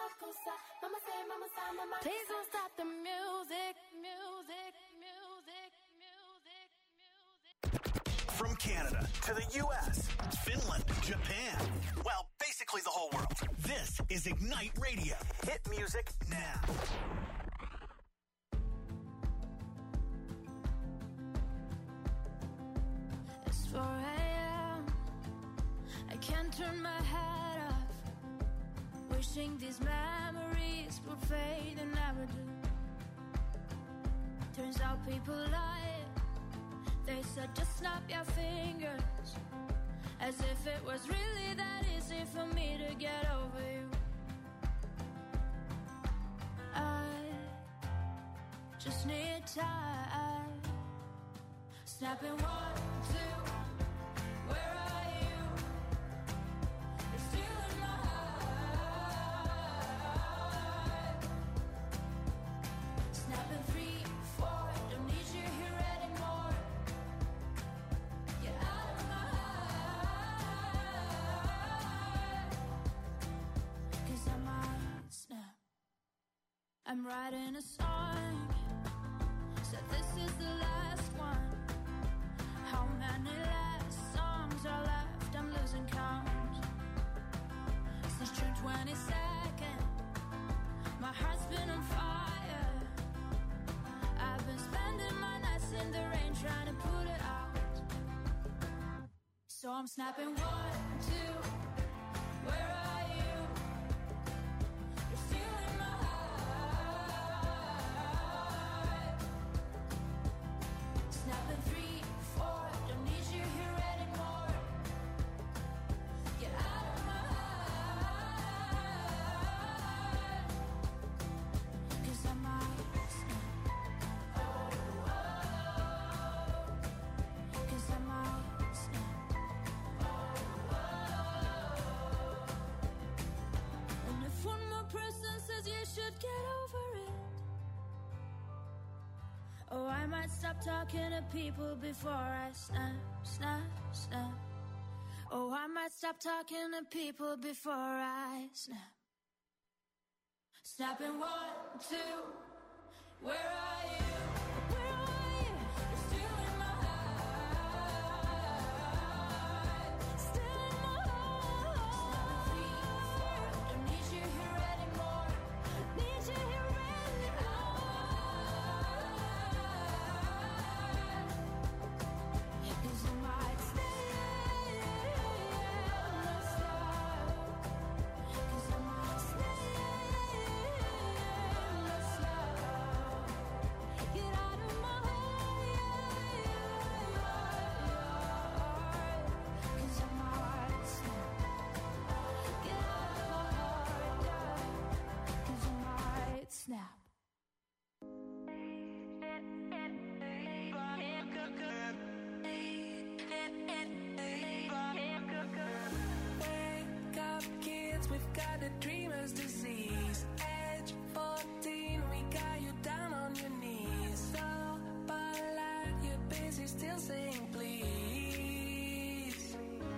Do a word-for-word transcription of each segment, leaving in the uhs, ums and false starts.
cosa. Mama say, mama say, mama. Please don't stop the music, music, music, music, music. From Canada to the U S, Finland, Japan. Well, basically the whole world. This is Ignite Radio. Hit music now. It's four a.m. I can't turn my head off. Wishing these memories would fade and never do. Turns out people lie. They said just snap your fingers, as if it was really that easy for me to get over you. I just need time. Snapping one, two, where are you? You're still in my heart. Snapping three, four, don't need you here anymore. Get out of my heart. Cause I might snap. I'm writing a song, said this is the last one. How many last songs are left? I'm losing count. Since June twenty-second, my heart's been on fire. I've been spending my nights in the rain trying to put it out. So I'm snapping one, two, where are you? You're still in my heart. Snapping three, four, don't need you here anymore. Get out of my heart. Cause I might snap. Oh, oh. Cause I might snap. Oh, oh. And if one more person says you should get over it, oh, I might stop talking to people before I snap, snap, snap. Oh, I might stop talking to people before I snap. Snapping one, two, where are you? Where are you? You're still in my heart. Still in my heart. Three, four, don't need you here anymore. Need you here anymore. Cause I might stay, not stop. Cause I might stay, not stop. Get out of my heart. Cause I might snap. Get out of my heart. Cause I might snap. Wake up, kids, we've got the dreamer's disease. Age fourteen, we got you down on your knees. So polite, you're busy still saying please.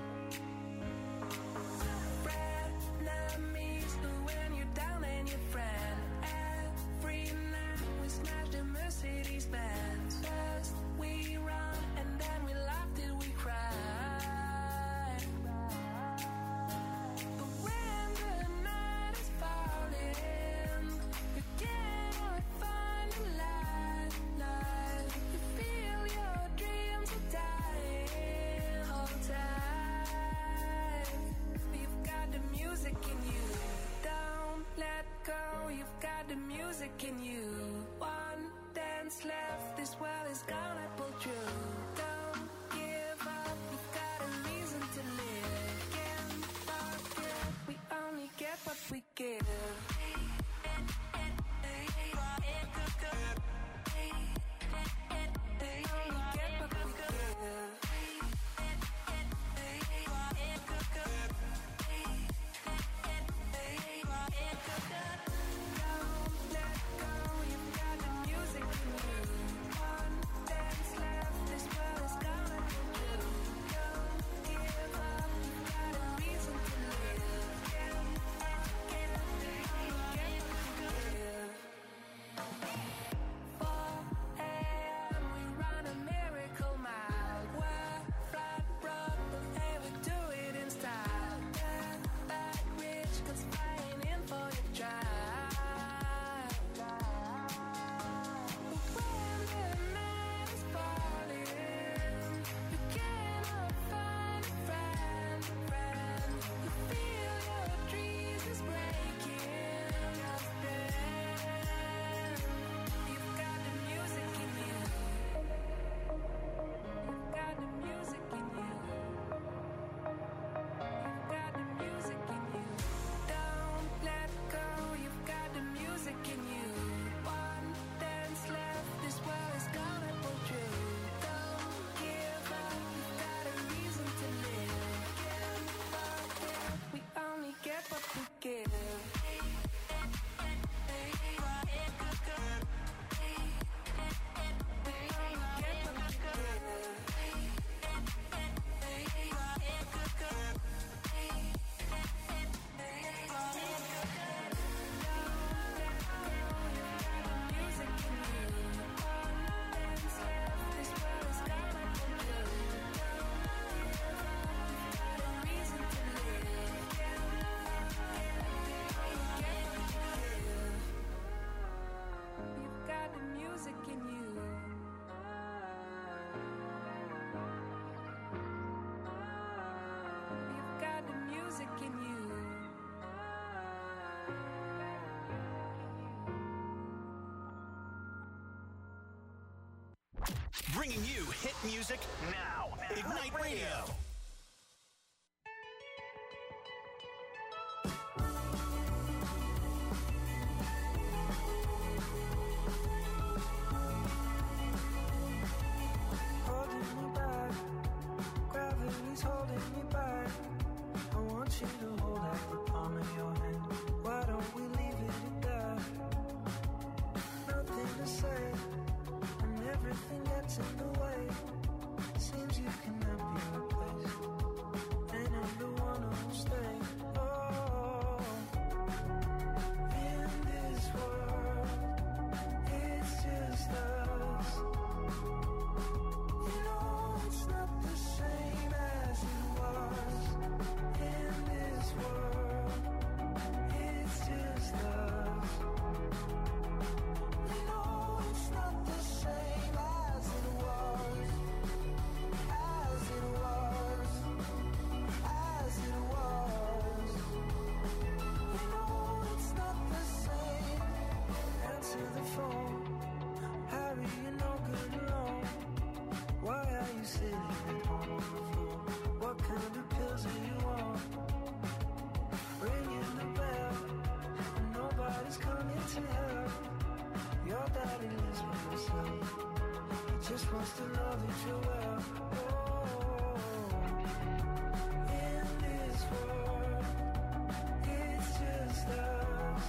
Frenemies, when you're down and your friend. Every night we smash the Mercedes Benz. First we run and then we laugh till we cry. But when the night is falling, you cannot find the light, light. You feel your dreams are dying. Hold tight. You've got the music in you. Don't let go. You've got the music in you. One dance left. This world is gonna pull through. Don't give up. You've got a reason to live. Can't forget. We only get what we give. They only get what we give. Don't let go. bringing you hit music now. Ignite Radio. Holding me back, gravity's holding me back. I want you to hold out the palm of your hand. Why don't we leave it at that? Nothing to say, and everything gets in the way. Seems you cannot be replaced, and I'm the one who'll stay. Oh, in this world, it's just us. You know it's not the same as it was. In this world, it's just us. You know it's not the same as it was. As it was. As it was. You know it's not the same. Answer the phone. Harry, you're no good alone. Why are you sitting at home on the floor? What kind of pills are you on? Ringing the bell, and nobody's coming to help. Your daddy lives by himself. He just wants to know that you're well. Oh, in this world, it's just us.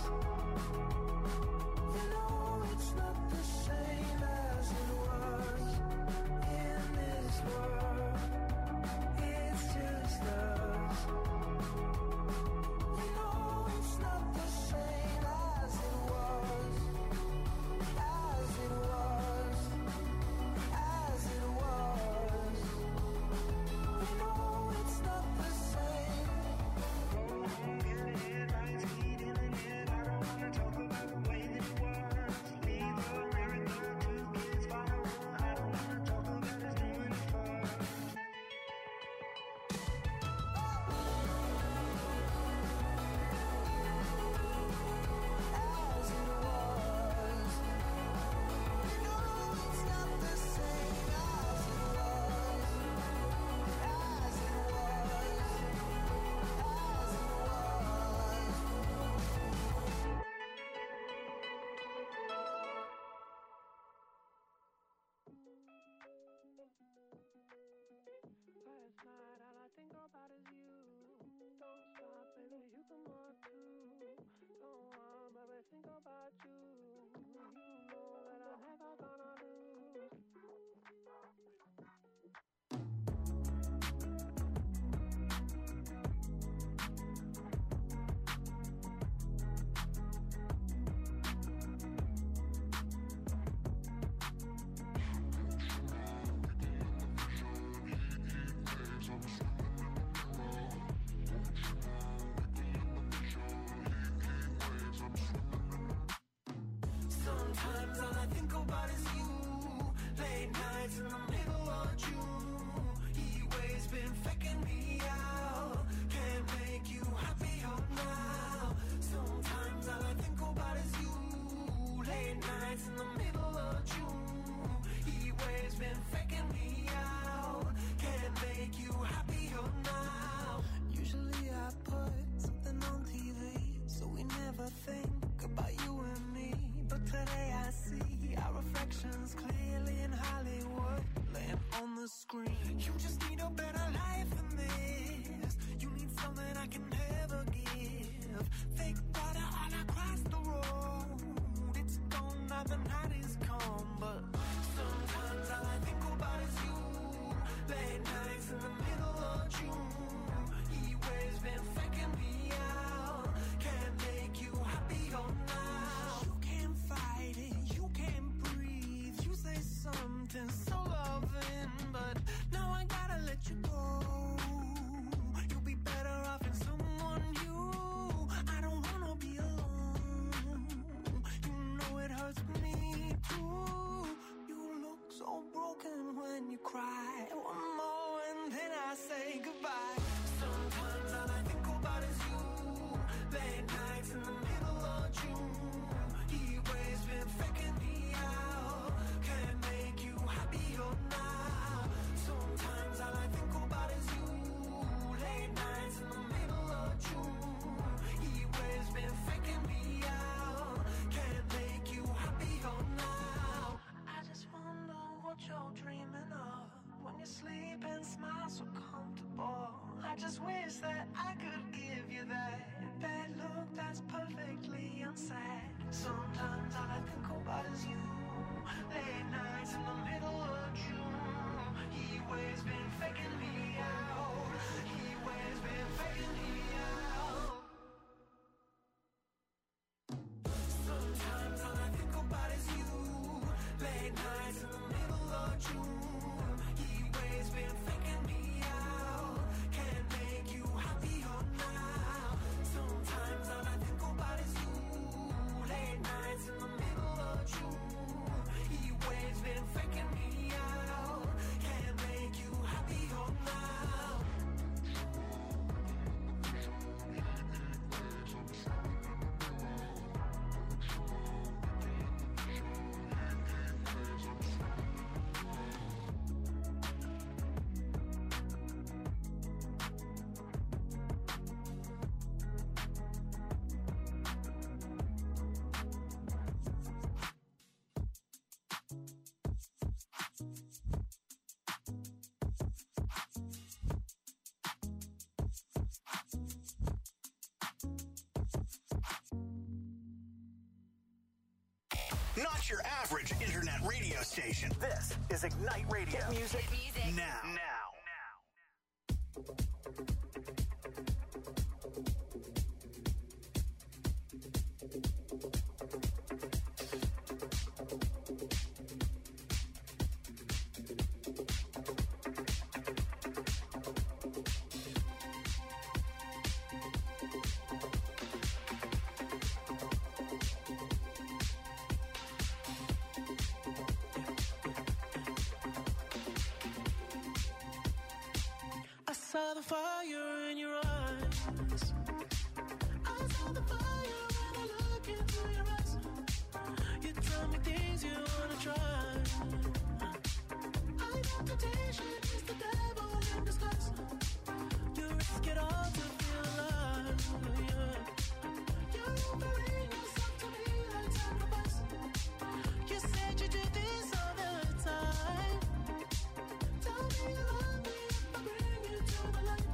You know it's not the same as it was. In this world, it's just us. You know it's not the same as it was. As it was. As it was. You know it's not the same. In the headlights, heat in the head. I don't wanna talk about the way that it was. Leave America, two kids following. I don't wanna talk about us doing it first. As it was. You know it's not the same as it was. As it was. As it was. Last night all I think about is you. Don't stop, baby, you can walk too. Don't want, baby, think about you. You know that I'm never gonna lose. Sometimes all I think about is you. Late nights in the middle of June. He waves been faking me out. Can't make you happier now. Sometimes all I think about is you. Late nights in the middle of June. He waves been faking me out. Can't make you happier now. Usually I put something on T V, so we never think about you and me. But today I see our reflections clearly in Hollywood, laying on the screen. You just need a better life than this. You need something I can never give. Fake water all across the road. It's gone now, the night is come. But sometimes all I think about is you. Late nights in the middle of June. He waves been faking me out. Can't make you happier now. You can't fight it, you can't breathe. You say something so loving, but now I gotta let you go. You'll be better off in someone new. I don't wanna be alone. You know it hurts me too. You look so broken when you cry. One more and then I say goodbye. Sometimes all I think about is you. Late nights in the middle of June. He waves been faking me out. Can't make you happier now. wish that I could give you that, that look that's perfectly unsaid. Sometimes all I think about is you. Late nights in the middle of June. He waves been faking me out. He waves been faking me out. Sometimes all I think about is you. Late nights in the middle of June. He waves been faking me out. Can't make you happier now. Sometimes all I think about is you. Late nights in the middle of June. He waves been faking me out. Can't make you happier now. Not your average internet radio station. This is Ignite Radio. Hit music, music. now. Now. I saw the fire in your eyes. I saw the fire when I look into your eyes. You tell me things you wanna try. I know temptation is the devil in disguise. You risk it all to feel alive. Yeah. You're offering yourself to me like sacrifice. You said you do this all the time. Tell me you love me if I bring you to the light.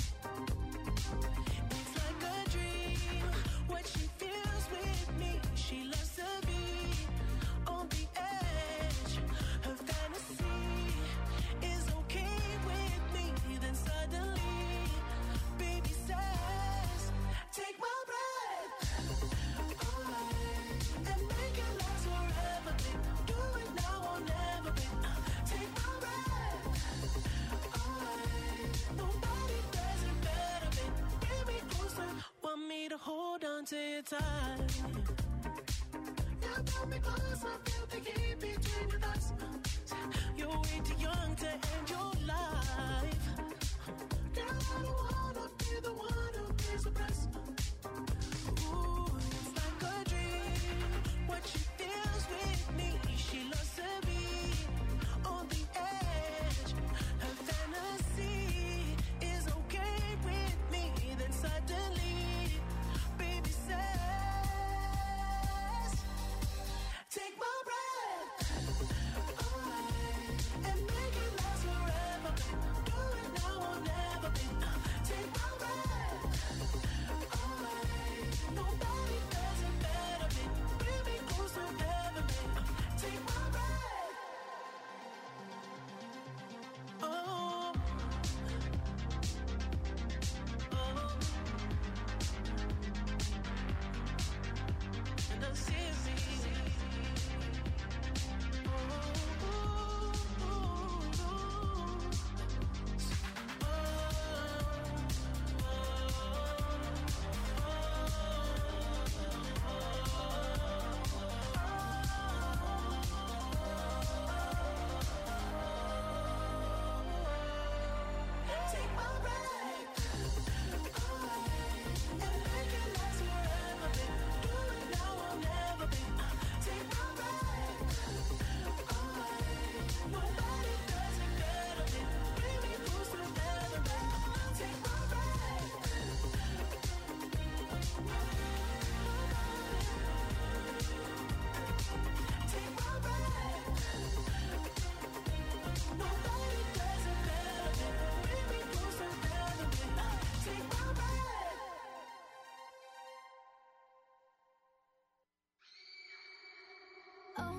It's like a dream, what she feels with me. She loves to be on the edge. Her fantasy is okay with me. Then suddenly, baby says, take my breath away and make it last forever, babe. Do it now or never, babe. Take my breath away. Nobody does it better, babe. Bring me closer. Want me to hold on to you tight. Yeah, pull me close. I feel the heat between your thighs. You're way too young to end your life. Girl, I don't wanna be the one who pays the price. Ooh, it's like a dream. What she feels with me. She loves to be on the edge. Her fantasy is okay with me. Then suddenly, baby says, take my breath away and make it last forever, babe. Do it now or never, babe. Take my breath away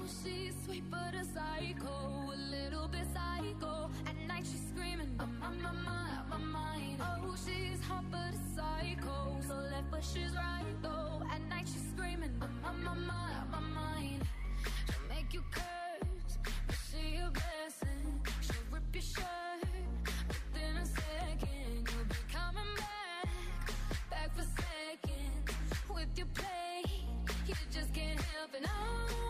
she's sweet but a psycho, a little bit psycho. At night she's screaming, I'm on my mind, my mind. Oh, she's hot but a psycho, so left but she's right though. At night she's screaming, I'm on my mind, my mind. She'll make you curse, but she a blessing. She'll rip your shirt within a second. You'll be coming back, back for seconds. With your play, you just can't help it. No,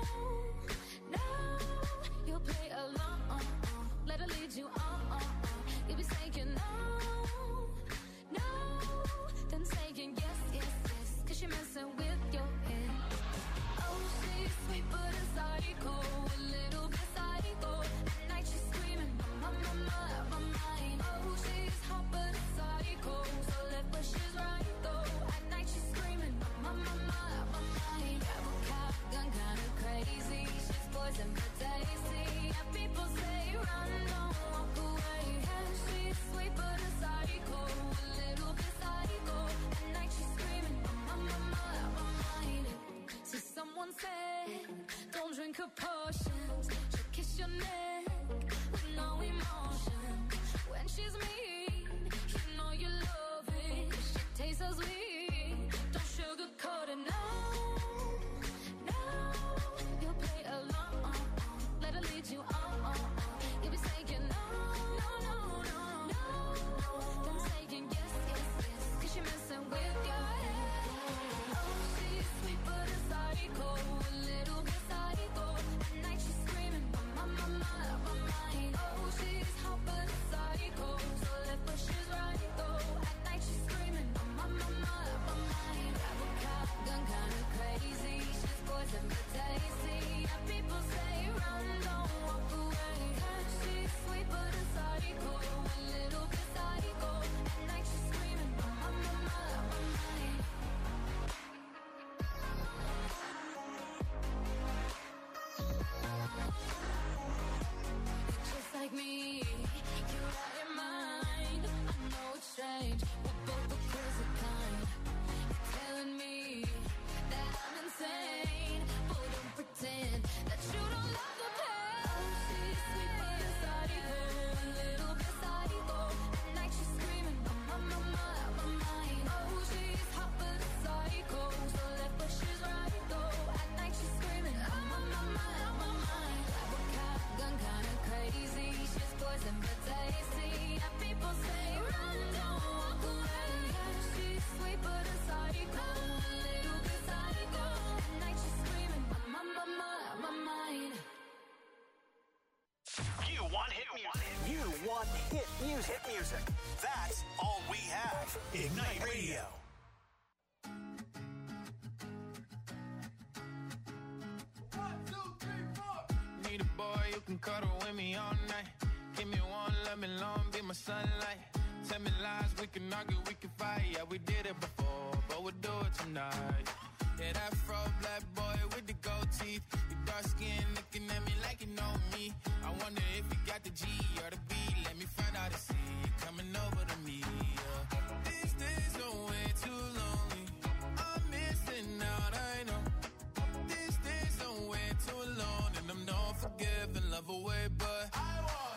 no, you'll play along. Let her lead you on. You'll be saying no, no, then saying yes, yes, yes. Cause you're messing with your head. Oh, she's sweet but a psycho, a little bit psycho. At night she's screaming, my, my, my, my mind. Oh, she's hot but a psycho, so left but she's right though. At night she's screaming, my, my, my, my mind. Grab a cop, gun kinda crazy. She's poison but tasty. And people say run, don't walk away. And she's sweet but a psycho, a little bit psycho. At night she's screaming, my, my, my, my mind. See, someone said, don't drink her potions. She'll kiss your neck with no emotion. When she's mean, you know you love it. She tastes so sweet, don't sugarcoat it, no, no. You'll play along, let her lead you on. You'll be saying no, no, no, no, no. Then saying yes, yes, yes. Cause you're messing with your head. Oh, she's sweet but a psycho, a little bit psycho. At night she's screaming, my, my, my, my mind. Oh, she's hot but a psycho, so left but she's right though. At night she's screaming, my, my, my, my mind. Grab a cop, gun kinda crazy. She's poison but tasty. And people say run, don't walk away. Cause she's sweet but a psycho, a little bit psycho. At night she's screaming, my, my, my, my mind. Just like me, you're out your mind. I know it's strange, we're both the crazy kind. You're telling me that I'm insane, but don't pretend that you don't love the pain. Oh, she's sweet but a psycho, a little bit psycho. At night she's screaming, my, my, my, my mind. Oh, she's hot but a psycho, so left but she's right though. At night she's screaming, my, my, my, my mind. Grab a cop, gun kinda crazy. She's poison but tasty. And people say run, don't walk away. Yeah, she's sweet but a psycho, a little bit psycho. At night she's screaming, my, my, my, my, my mind. You want hit music. You want hit music. Hit music. That's all we have. Ignite Radio. Need a boy you can cuddle with me all night. Give me one, let me long, be my sunlight. Tell me lies, we can argue, we can fight. Yeah, we did it before, but we'll do it tonight. Yeah, that fro black boy with the gold teeth. Your dark skin looking at me like you know me. I wonder if you got the G or the B. Let me find out and see you coming over to me. Yeah. These days are way too lonely. I'm missing out, I know. These days are way too alone, and I'm not forgiving, love away, but I want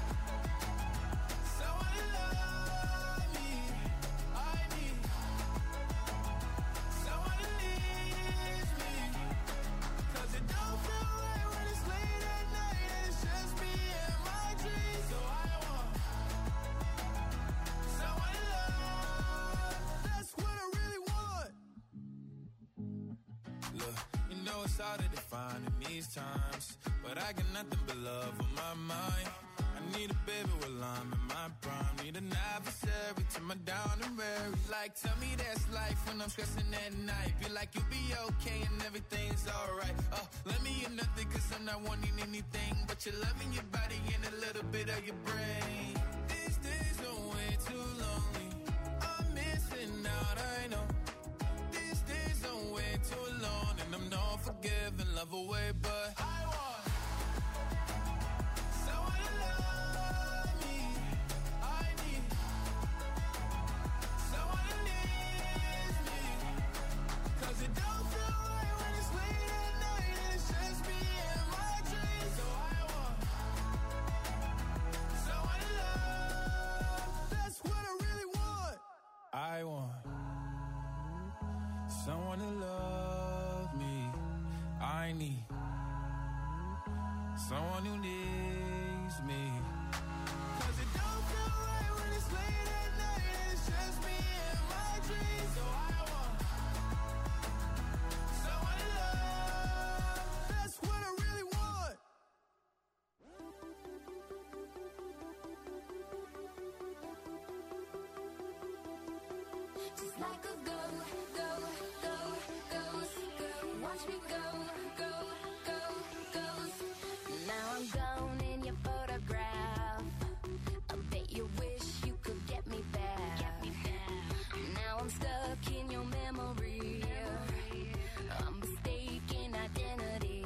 someone to love me. I need someone to leave me. Cause it don't feel right when it's late at night and it's just me and my dreams. So I want someone to love. That's what I really want. Look, you know it's hard to define in these times, but I got nothing but love on my mind. I need a baby while I'm in my prime. Need an adversary to my down and weary. Like, tell me that's life when I'm stressing at night. Feel like you'll be okay and everything's alright. Uh, let me in nothing cause I'm not wanting anything but your love in your body and a little bit of your brain. These days are way too lonely. I'm missing out, I know. These days are way too alone, and I'm not forgiving, love away, but I want someone to love me. I need someone to leave me. Cause it don't feel right when it's late at night and it's just me and someone to love me. I need someone who needs me. Cause it don't feel right when it's late at night and it's just me and my dreams. So I want someone to love. That's what I really want. Just like a go, go, go, goes, go. Watch me go, go, go, goes. Now I'm gone in your photograph. I bet you wish you could get me back. Get me back. Now I'm stuck in your memory. I'm mistaken identity.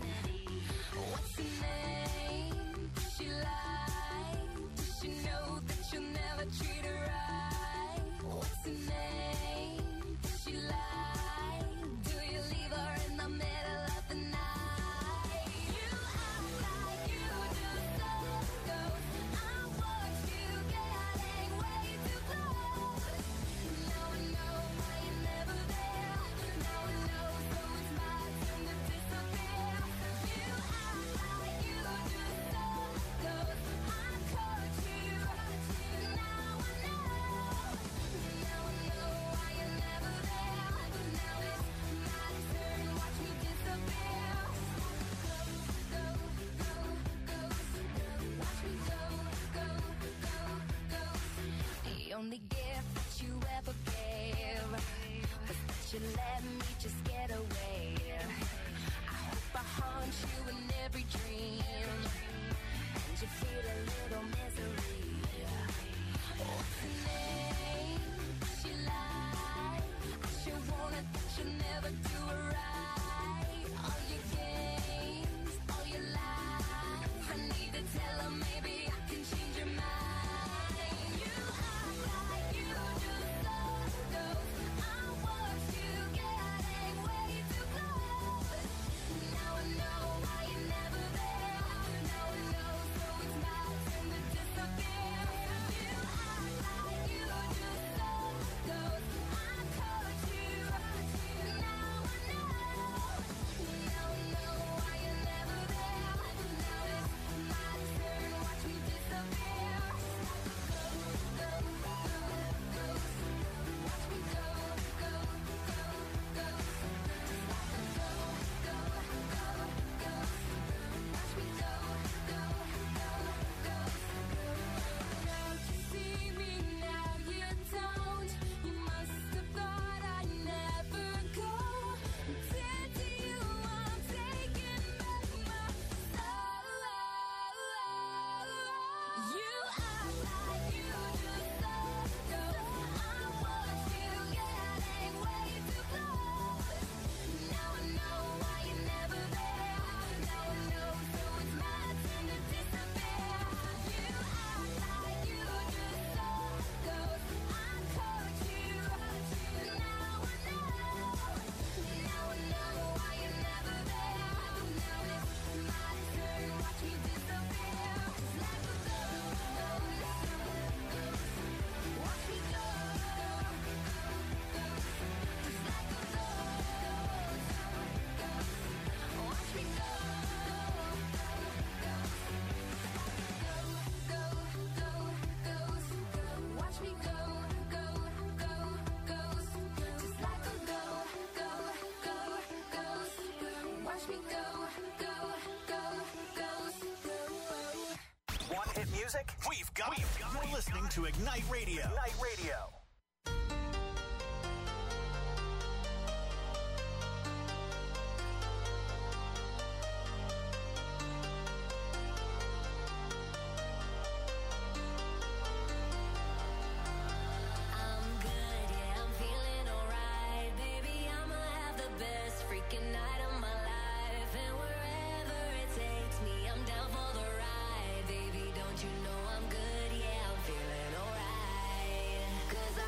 What's her name? Does she lie? Does she know that you'll never treat her right? What's her name? Does she lie? Do you leave her in the middle of the night? You act like you just don't go. I watched you getting way too close. Now I know why you're never there. Now I know, so it's my turn to disappear. You act like you just don't go. I caught you. Now I know. Now I know why you're never there. Now it's my turn. Watch me disappear. Go, go, go, go. Watch me go, go, go, go. The only gift that you ever gave was that you let me just get away. I hope I haunt you in every dream, and you feel a little misery. What's her name? Does she lie? I sure wanted that you never do her right. All your games, all your lies. I need to tell her maybe I can change your mind. You act like you just don't go. I watched you getting way too close. Now I know why you're never there. Now I know, so it's my turn to disappear. You act like you just don't go. I caught you. Now I know. Now I know why you're never there. Now it's my turn. Watch me disappear. Go, go, go, go. Watch me go, go, go, go. Just like a go, go, go, go. Watch me go, go, go, go. Now you see me, now you don't. You must have thought I'd never go. Dead to you, I'm taking back my soul. You act like you just don't go. I watched you getting way too close. Now I know why you're never there. Now I know, so it's my turn to disappear. You act like you just don't go. I caught you. Now I know. Now I know why you're never there. Now it's my turn. Watch me disappear. Just like a ghost. Watch me go. Just like a ghost. Watch me go. Go, go, goes. Watch me go, go, go, goes. Just like a go, go, go, goes. Watch me go, go, go, goes. Want hit music? We've got it. You're listening to Ignite Radio. Ignite Radio. I'm good, yeah, I'm feeling alright. Baby, I'ma have the best freaking night of my life. And wherever it takes me, I'm down for the ride. Baby, don't you know I'm good, yeah, I'm feeling alright. 'Cause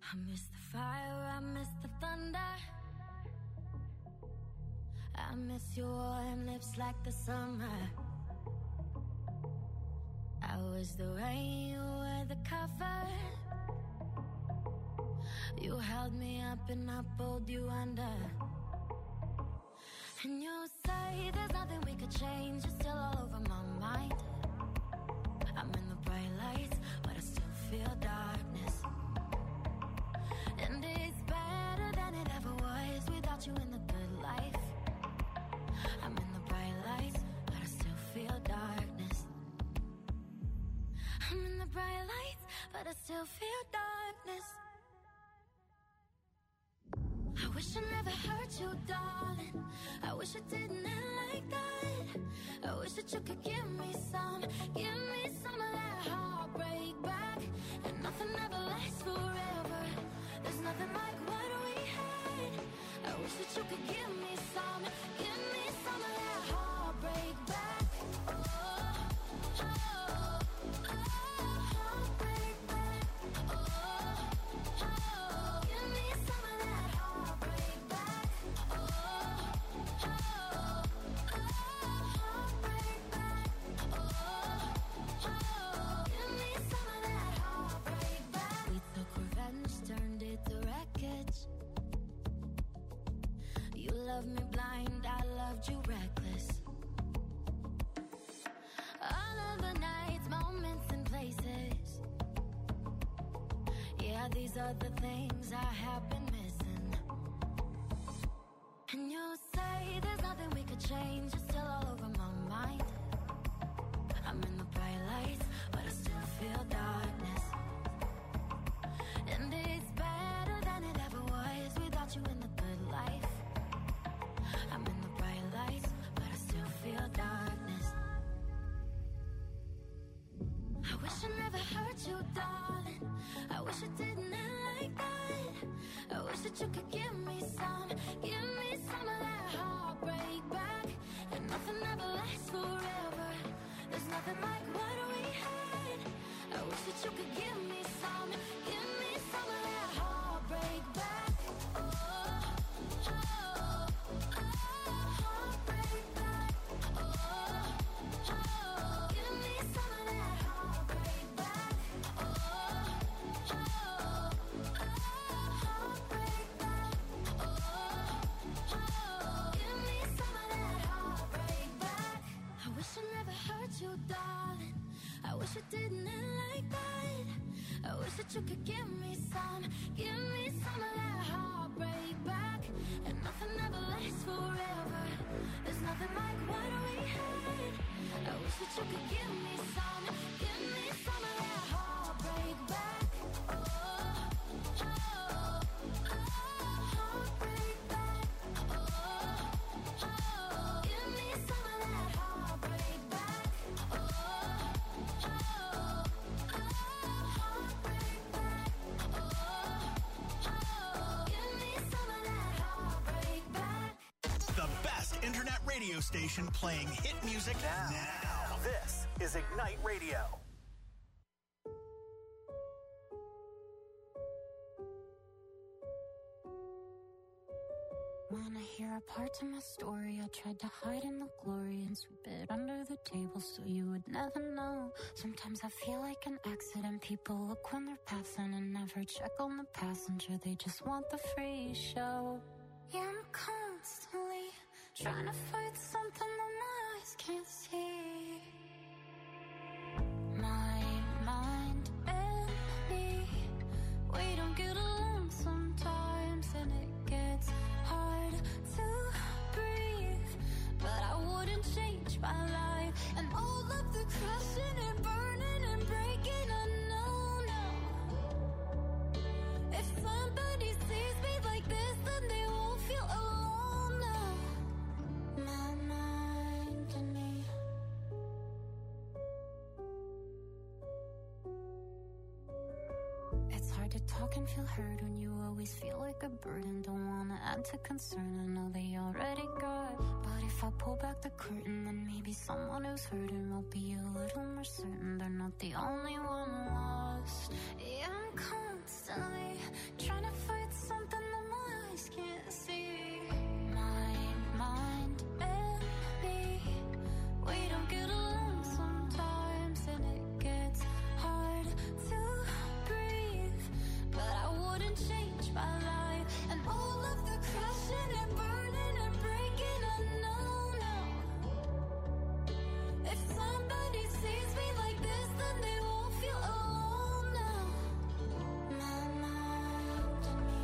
I miss the fire, I miss the thunder. I miss your warm lips like the summer. I was the rain, you were the cover. You held me up and I pulled you under. And you say there's nothing we could change. You're still all over my mind. I'm in the bright lights, but I still feel darkness. And it's better than it ever was without you in the good life. I'm in the bright lights, but I still feel darkness. I'm in the bright lights, but I still feel darkness. I wish I never hurt you, darling. I wish I didn't end like that. I wish that you could give me some, give me some of that heartbreak back. And nothing ever lasts forever. There's nothing like what we had. I wish that you could give me some, give me some of that heartbreak back. Oh, oh, oh, heartbreak back. Oh, oh, give me some of that heartbreak back. Oh, oh, oh, heartbreak back. Oh, oh, give me some of that heartbreak back. We took revenge, turned it to wreckage. You loved me blind, I loved you reckless. All of the nights, moments and places. Yeah, these are the things I have been missing. And you say there's nothing we could change. You're still all over my mind. I'm in the bright lights, but I still feel darkness. And it's better than it ever was without you in the good life. I'm in the bright lights, but I still feel darkness. I wish I never hurt you, darling. I wish it didn't end like that. I wish that you could give me some, give me some of that heartbreak back. And nothing ever lasts forever. There's nothing like what we had. I wish that you could give me some, give me some of that heartbreak back. Oh, oh, oh, heartbreak back. Oh, oh, give me some of that heartbreak back. Oh, oh, oh, heartbreak back. Oh, oh, give me some of that heartbreak back. I wish I never hurt you, darling. I wish it didn't end like that. I wish that you could give me some, give me some of that heartbreak back. And nothing ever lasts forever. There's nothing like what we had. I wish that you could give me some, give me some of that heartbreak back. Oh, oh, oh, heartbreak back. Oh, oh, give me some of that heartbreak back. Oh, oh, oh, heartbreak back. Oh, oh, give me some of that heartbreak back. The best internet radio station playing hit music now. now. This is Ignite Radio. Wanna hear a part of my story? I tried to hide in the glory and sweep it under the table so you would never know. Sometimes I feel like an accident. People look when they're passing and never check on the passenger. They just want the free show. Yeah, I'm constantly trying to fight something that my eyes can't see. My mind and me, we don't get along sometimes, and it gets hard to breathe. But I wouldn't change my life, and all of the crashing and burning and breaking, I know now. If somebody sees me like this, then they won't feel alone now. My mind and me, It's hard to talk and feel heard when you always feel like a burden. Don't wanna add to concern, I know they already got. But if I pull back the curtain, then maybe someone who's hurting will be a little more certain they're not the only one lost. Yeah, I'm constantly trying to fight something that my eyes can't see. My mind and me, we don't get along sometimes, and it gets hard to breathe. But I wouldn't change my life, and all of the crashing and burning and breaking, I know now. If somebody sees me like this, then they won't feel alone now. My mind and me.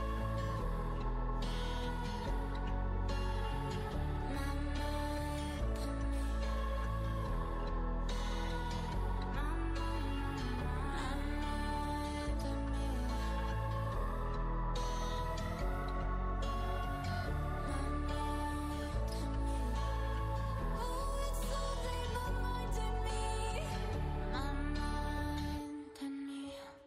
My mind and me. My mind and me. Oh, it's only my mind and me. My mind and me.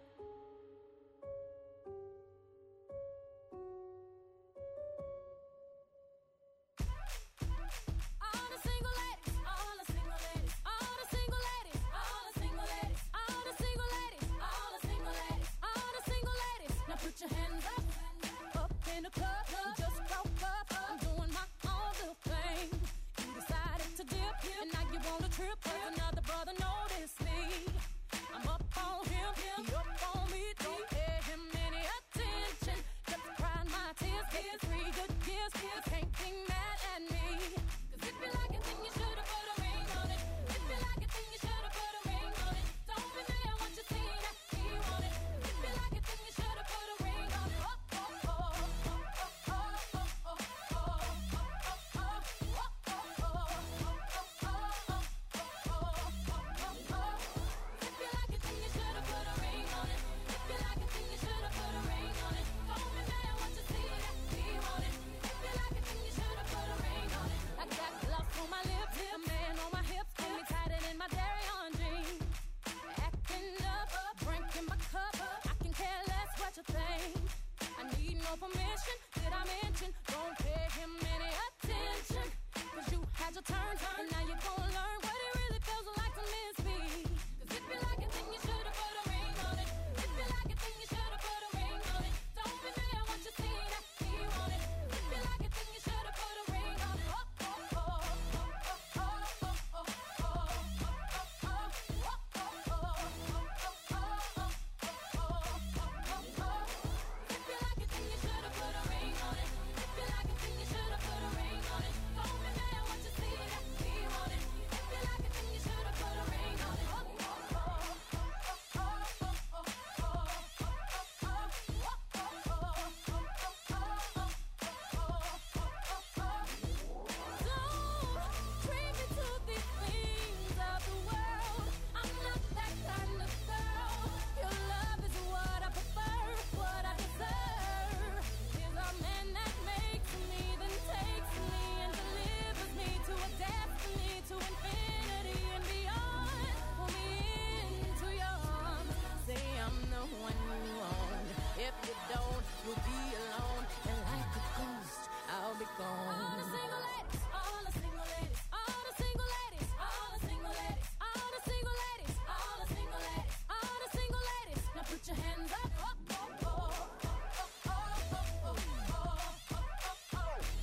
All the single ladies, all the single ladies, all the single ladies, all the single ladies, all the single ladies, all the single ladies, all the single ladies. Now put your hands up, up in the club. You just broke up, I'm doing my own little thing. You decided to dip, and now you want to trip. 'Cause another brother noticed me. I'm up on him, he up on me. Don't pay him any attention. Just crying my tears, getting three good years. You can't be mad at me. 'Cause if you like it, then you should've put a ring on it. If you like it, then you should've put a ring on it. Don't be mad once you see that he want it. If you like it, then you should've put a ring on it. Oh, oh, oh, oh, oh, oh, oh, oh, oh, oh, oh, If you like it, then you should've put a ring on it. If you like it, then you should've put a ring on it. Don't be mad once you see that he want it. If you like it, then you should've put a ring on it. I got gloves on my lips, a man on my hips, got me tighter than my dairy on jeans. Acting up, drinking my cup. I can care less what you think. I need no permission. Did I mention? Don't pay him any attention. 'Cause you had your turn, and now you're gonna learn what it really feels like to miss me. 'Cause if you like it, then you should've put a ring on it. If you like it, then you should've put a ring on it. Don't be mad once you see that he want it. If you like it, then you should've put a ring on it. Oh, oh, oh, oh, oh, oh, oh, oh, oh, oh, oh, If you like it, then you should've put a ring on it. If you like it, then you should've put a ring on it. Don't be mad once you see that he want it. If you like it, then you should've put a ring on it. Oh, oh, oh, oh, oh, oh, oh, Don't treat me to these things of the world. I'm not that kind of girl. Your love is what I prefer, what I deserve. Is a man that makes me, then takes me and delivers me to a destiny, to infinity and beyond. Pull me into your arms. Say I'm the one you want. If you don't, you'll be alone. And like a ghost, I'll be gone. All the single ladies, all the single ladies, all the single ladies, all the single ladies, all the single ladies, all the single ladies, all the single ladies. Now put your hands up. Oh, oh, oh, oh, oh, oh, oh, oh,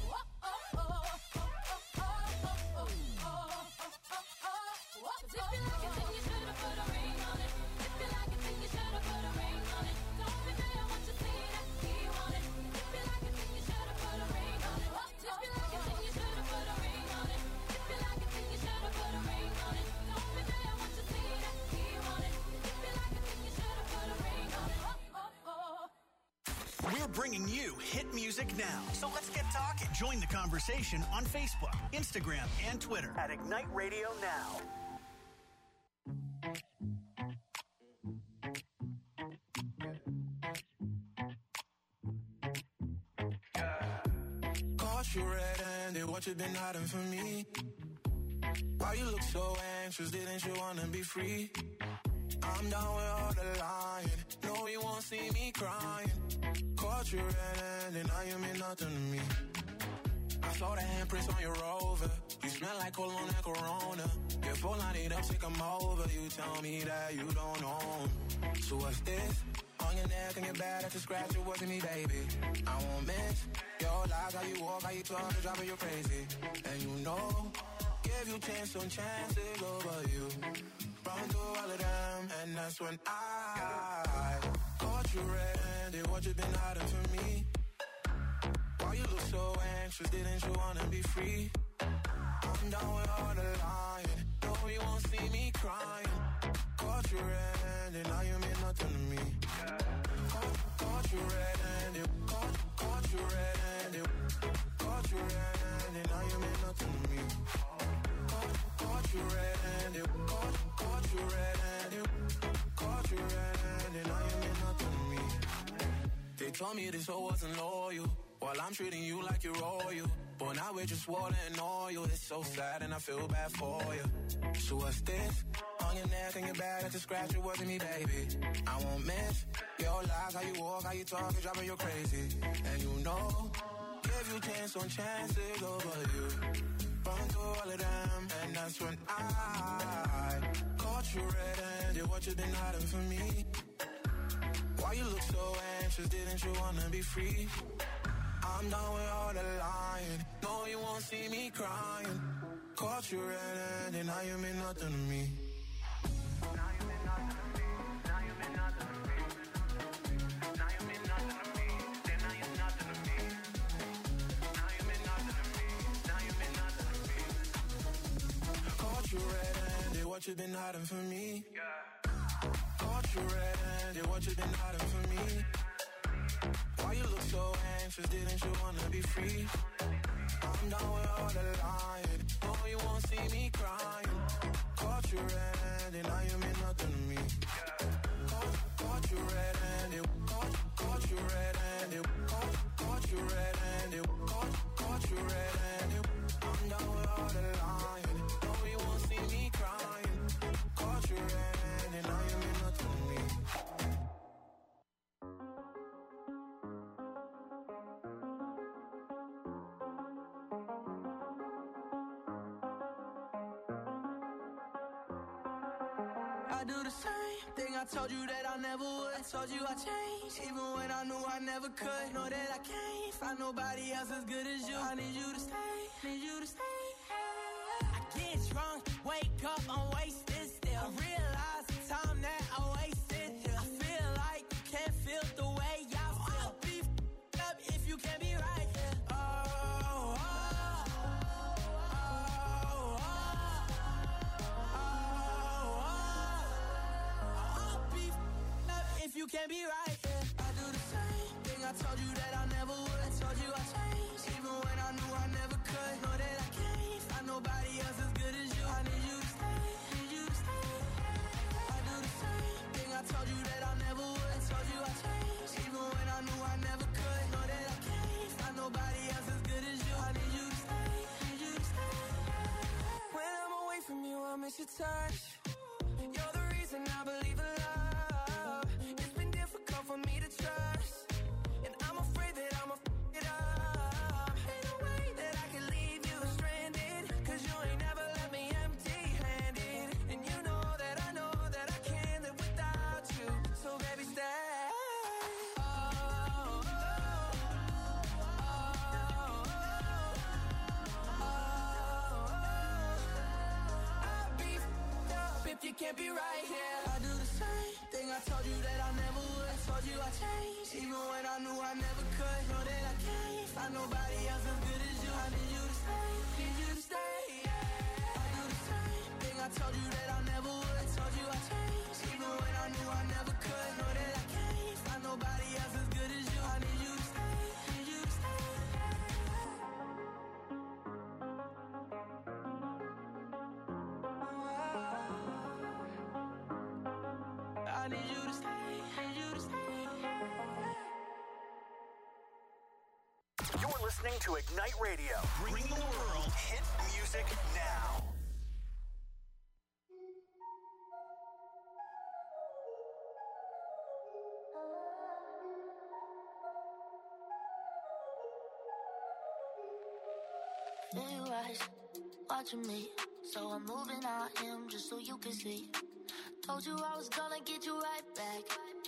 If you like it, then you should've put a ring on it. If you like it, then you should've put a ring on it. Don't be mad once you see that he want it. If you like it, then you should've put a ring on it. If you like it, then you should've put a ring on it. If you like it, then you should've put a ring on it. Don't be mad once you see that he want it. If you like it, then you should've put a ring on it. Oh, oh, oh. We're bringing you hit music now. So let's get talking. Join the conversation on Facebook, Instagram, and Twitter at Ignite Radio Now. Caught you red-handed, what you been hiding from me? Why you look so anxious, didn't you wanna be free? I'm down with all the lying. No, you won't see me crying. Caught you red-handed, now you mean nothing to me. I saw the handprints on your Rover. You smell like cologne and Corona. Your phone line it up, take 'em over. You tell me that you don't own. So what's this? On your neck and your back, that's a scratch, it wasn't me, baby. I won't miss your lies, how you walk, how you talk, it's driving you crazy. And you know, give you chance on chances over you. Run through all of them, and that's when I caught you red-handed. What you been hiding from me? Why you look so anxious? Didn't you wanna be free? I'm down with all the lying. No, you won't see me crying. Caught you red-handed, now you mean nothing to me. Caught, caught you red-handed, caught, caught you red-handed, caught you red-handed, now you mean nothing to me. Caught, caught you red-handed, caught, caught you red-handed, caught you red-handed, now you mean nothing to me. They told me this hoe wasn't loyal. While I'm treating you like you're royal. But now we're just water and oil. It's so sad and I feel bad for you. So what's this? On your neck and your back, that's a scratch, it wasn't me, baby. I won't miss your lies, how you walk, how you talk, it's driving you crazy. And you know, give you chance on chances over you. Run through all of them, and that's when I caught you red-handed. What you been hiding from me? Why you look so anxious? Didn't you wanna be free? I'm done with all the lying. No, you won't see me crying. Caught you red-handed, now you mean nothing to me. Now you mean nothing to me. Now you mean nothing to me. Now you mean nothing to me. Then now you're nothing to me. Now you mean nothing to me. Now you mean nothing to me. Caught you red-handed, what you been hiding from me? Caught you red-handed, what you been hiding from me? Why you look so anxious? Didn't you wanna be free? I'm down with all the lying. No, you won't see me crying. Caught you red-handed, now you mean nothing to me. Caught, caught you red-handed, caught, caught you red-handed, caught, caught you red-handed, caught, caught you red-handed. I'm down with all the lying. No, you won't see me crying. Caught you red-handed, now you mean nothing to me. I do the same thing I told you that I never would. I told you I changed, even when I knew I never could. Know that I can't find nobody else as good as you. I need you to stay, need you to stay. I get drunk, wake up, I'm wasted still. I realize the time that I wasted here. I feel like you can't feel the way I feel. I'll be f***ed up if you can't be right here. Oh, oh, oh, oh, oh, oh. If you can't be right, yeah. I do the same thing I told you that I never would. I told you I changed, even when I knew I never could. Know that I can't find nobody else as good as you. I need you to stay, need you to stay. I do the same thing I told you that I never would. I told you I changed, even when I knew I never could. Know that I can't find nobody else as good as you. I need you to stay, need you to stay. When I'm away from you, I miss your touch. You're the reason I believe in love. For me to trust, and I'm afraid that I'ma f*** it up. Ain't no way that I can leave you stranded, cause you ain't never left me empty-handed. And you know that I know that I can't live without you. So baby, stay. Oh, oh, oh, oh, oh. I'll be f***ed up if you can't be right here. I do the same thing I told you that I never would. I told you I changed, even when I knew I never could. Know that I can't find nobody else as good as you. I need you to stay, need you to stay. I do the same thing I told you that I never would. I told you I changed, even when I knew I never could. Know that I can't find nobody else as good as you. I need you to stay, need you to stay. I need you to stay, need you to stay. You're listening to Ignite Radio, bringing the world hit music now. in your eyes, watching me. So I'm moving on him just so you can see. Told you I was gonna get you right back.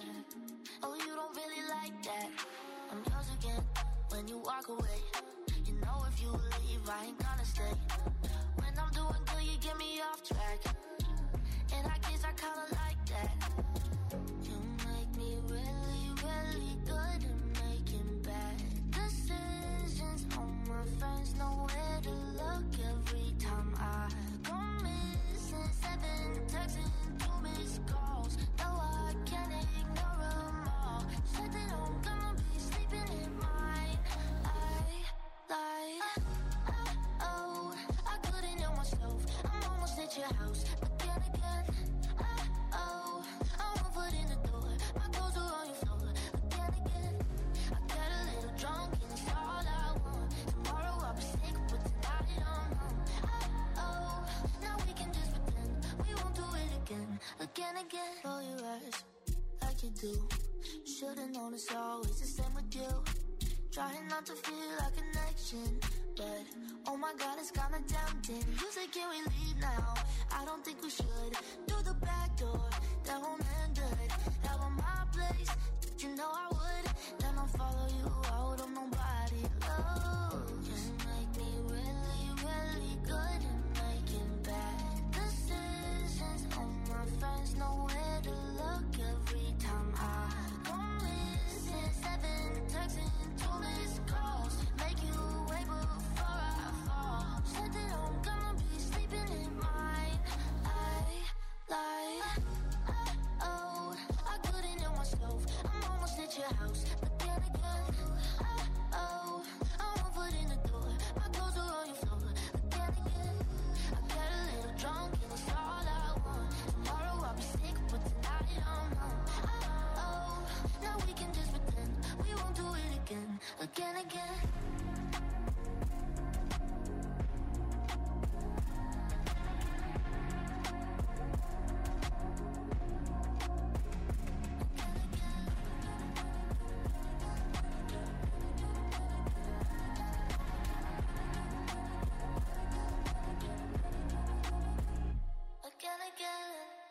Oh, you don't really like that. I'm yours again when you walk away. You know if you leave, I ain't gonna stay. When I'm doing good, you get me off track. And I guess I kinda like that. You make me really, really good at making bad decisions. All my friends know where to look every time I go missing. Seven texts and two missed calls. No, I can't ignore them all. Said that I'm gonna be sleeping in mine. I lied. Oh, I couldn't help myself. I'm almost at your house. But then again, oh, I'm one foot in the door. My clothes are on your floor. But then again, I got a little drunk and it's all I want. Tomorrow I'll be sick, but tonight I'm home. Oh, now we can just pretend we won't do it again. Again, again. Roll your eyes like you do. Should've known it's always the same with you. Trying not to feel a connection, but oh my god, it's kinda tempting. You say, can we leave now? I don't think we should. Through the back door, that won't end good. Out on my place, you know I would. Then I'll follow you out of nobody. Oh, you make me really, really good at making bad decisions. All my friends know where to look every time I go missing. Seven texts and two missed calls. Make you wait before I fall. Said that I'm gonna be sleeping in mine. I lied. Oh, I couldn't help myself. I'm almost at your house. But then again, oh, I'm one foot in the door. My clothes are on your floor. But then again, I got a little drunk and it's all I want. Tomorrow I'll be sick, but tonight I'm home. Oh, now we can just pretend we won't do it again. Again, again. Again, again.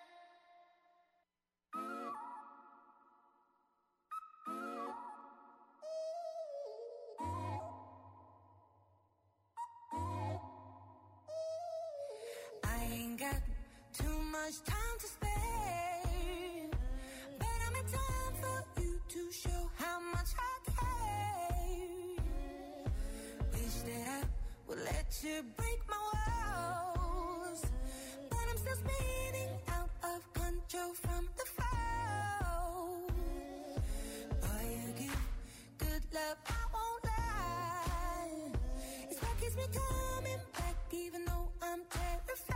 I ain't got too much time to spare, but I'm in time for you to show how much I care. Wish that I would let you break my walls, but I'm still spinning out of control from the fall. Boy, you give good love, I won't lie. It's what keeps me coming back, even though I'm terrified.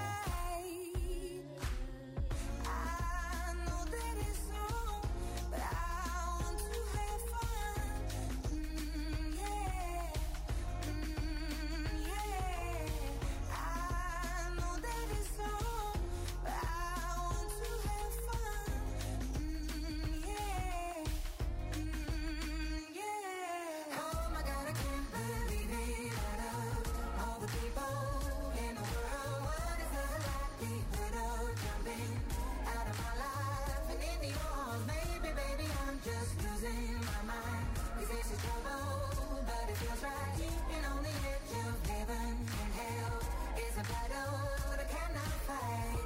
I know that it's wrong, but I want to have fun. Mm, yeah, mm, yeah. I know that it's wrong, but I want to have fun. Mm, yeah, mm, yeah. Oh my god, I can't believe it. Out of all the people in the world, what is the likelihood of jumping out of my life and into yours? Maybe, baby, I'm just losing my mind. Cause this is trouble, but it feels right. Keeping on the edge of heaven and hell is a battle that I cannot fight.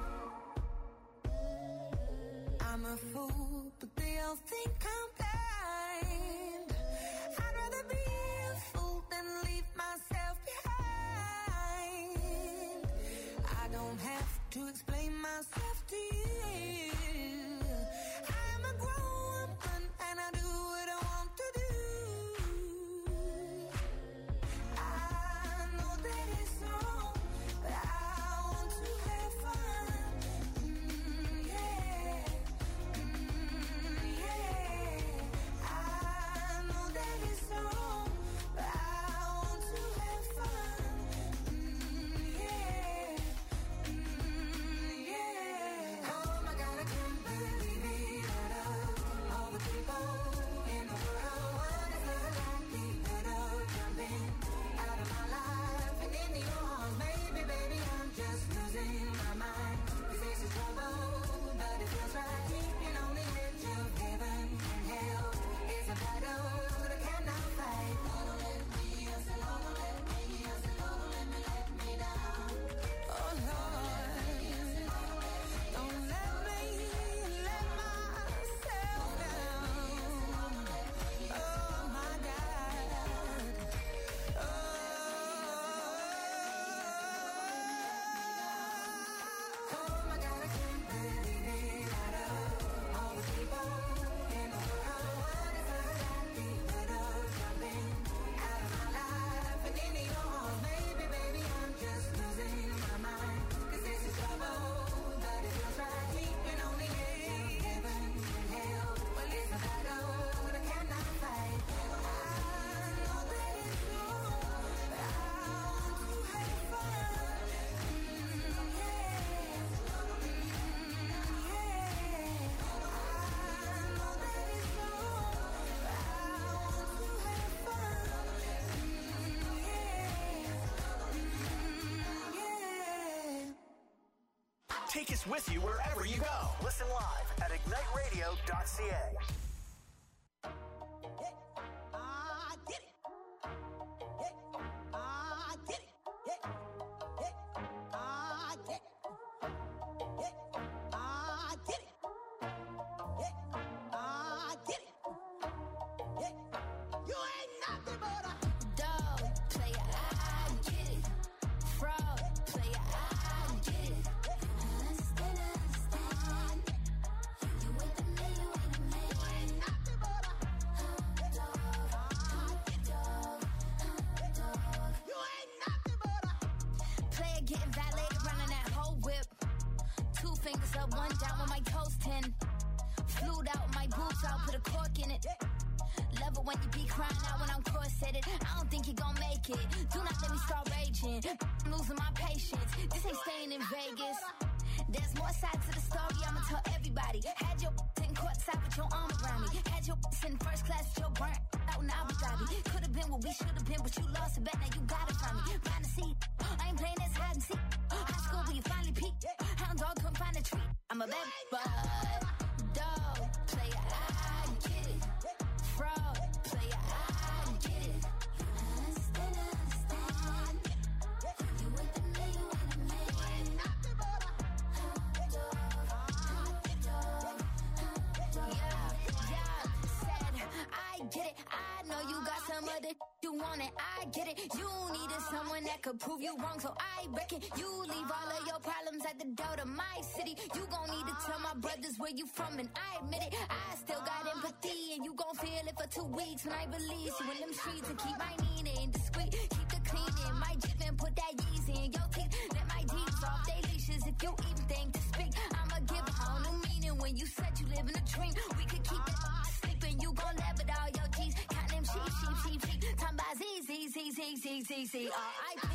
I'm a fool, but they all think I'm blind. I'd rather be a fool than leave myself behind. I don't have to explain myself to you. I'm a grown woman and I do what I want to do. I know that it's wrong, but I want to have fun. Mm, yeah, mm, yeah. Take us with you wherever you go. Listen live at ignite radio dot c a. Prove you wrong, so I reckon you leave all of your problems at the door to my city. You gon' need to tell my brothers where you from, and I admit it. I still got empathy, and you gon' feel it for two weeks when I release you in them streets and keep my meaning discreet. Keep the cleaning, my jib and put that Yeezy in your teeth. Let my deeds off they leashes if you even think to speak. I'ma give a whole new meaning when you said you live in a dream. We could keep it sleeping, you gon' laugh at all your G's. Count them sheep, sheep, sheep, sheep. Time by Z, Z, Z, Z, Z, Z, Z, R I P.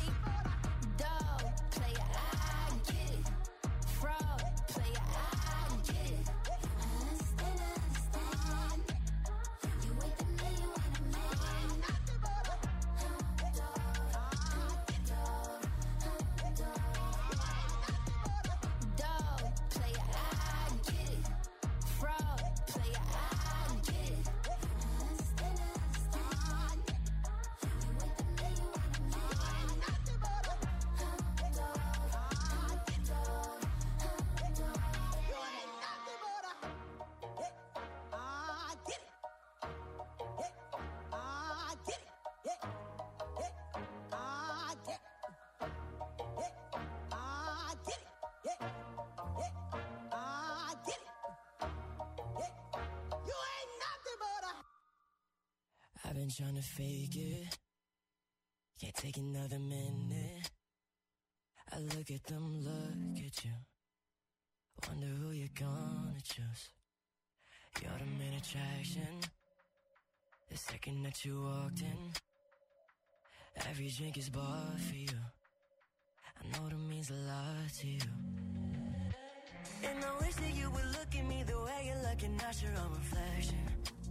I've been trying to fake it, can't take another minute. I look at them, look at you, wonder who you're gonna choose. You're the main attraction, the second that you walked in. Every drink is bought for you, I know that means a lot to you. And I wish that you would look at me the way you're looking, not your own reflection.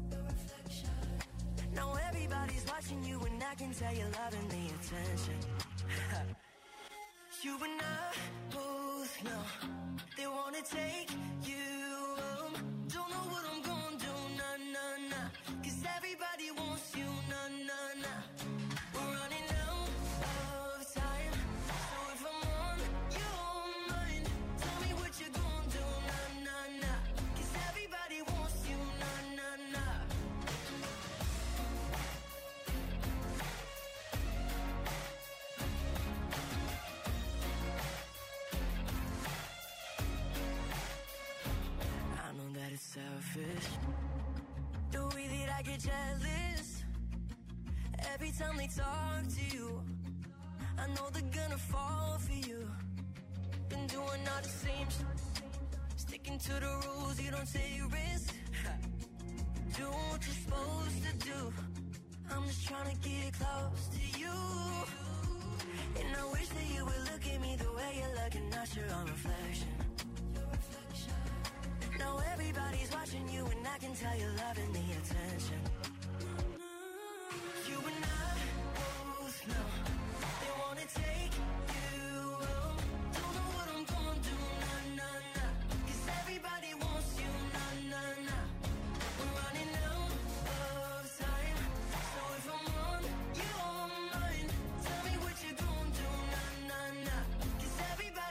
Now everybody's watching you and I can tell you're loving the attention. You and I both know they wanna take you home. Don't know what I'm gonna do, nah, nah, nah. Cause everybody wants you, nah, nah, nah. We're running out of time, so if I'm on your mind, tell me what you're gonna do, nah, nah, nah. Cause everybody wants you, nah, nah, nah. It's selfish the way that I get jealous every time they talk to you. I know they're gonna fall for you. Been doing all the same shit, sticking to the rules, you don't take risks. Doing what you're supposed to do. I'm just trying to get close to you. And I wish that you would look at me the way you're looking, not your own reflection. Now everybody's watching you and I can tell you're loving the